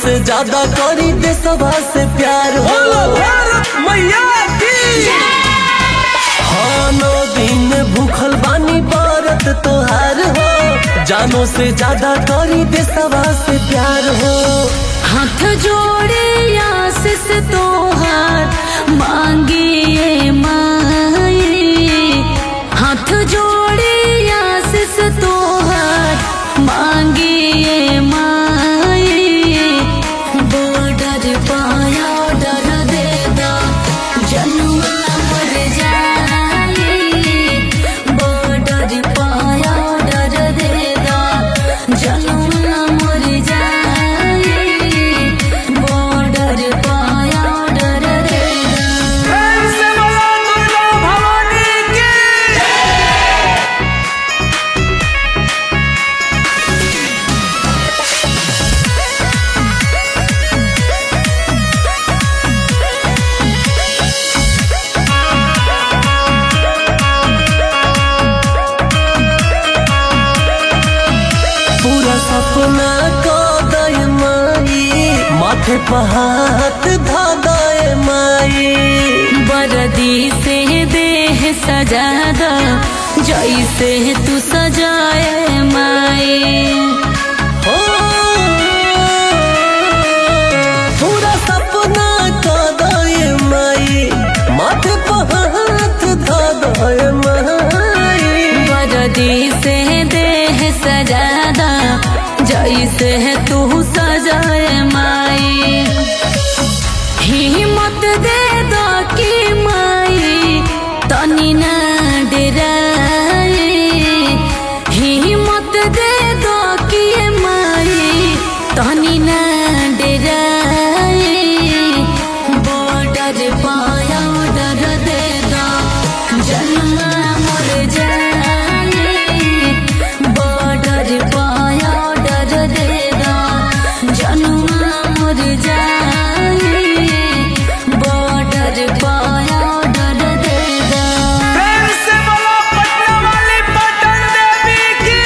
से ज्यादा करी देशवा से प्यार हो। भारत मैया की हाँ 9 दिन भूखल बानी व्रत तोहार हो, जानो से ज्यादा करी देशवा से प्यार हो। हाथ जोड़े आशीष तोहार मांगिए माई, हाथ जोड़े आशीष तोहार मांगिए माई। बॉर्डर पाया डर दे दा जनुआ मर जाए, बॉर्डर पाया डर दे दा जनुआ मर जाए, बॉर्डर पाया डर दे दा। प्रेम से बोलो दुर्गा भवानी की पूरा सपना को दय माई, माथे पर हाथ धा दय माई। बरदी से देह सजादा जैसे तू सजाए माई, ओ, पूरा सपना को दय माई, माथे पर हाथ धा दय माई। बरदी से देह सजादा जैसे तू सजाए माई। हिम्मत दे दो कि माई तनी ना डराए, हिम्मत दे दो कि माई तनी ना डराए। बॉर्डर पाया डर दे दो जनुआ मर जाए, बॉर्डर पाया डर दे दो जनुआ मर जाए, बॉर्डर पाया डर दे दो। प्रेम से बोलो पटना वाली पटन देवी की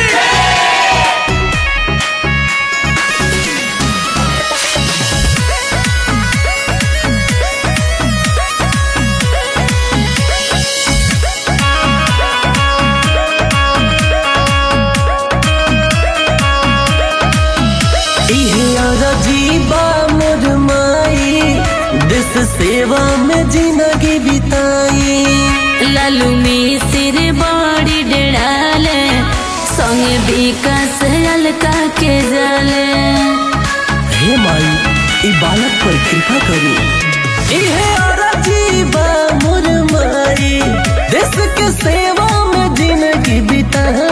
इहे अजीबा मोर माई, देश सेवा में जिंदगी बिताई। लालू में सिर बड़ी डराले संगे विकास अलका के जाले। हे माई ई बालक पर कृपा करी। इहे अजीबा मोर माई, देश के सेवा में जिंदगी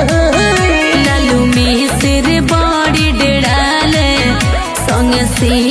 बिताई। लालू में सिर बड़ी डराले संगे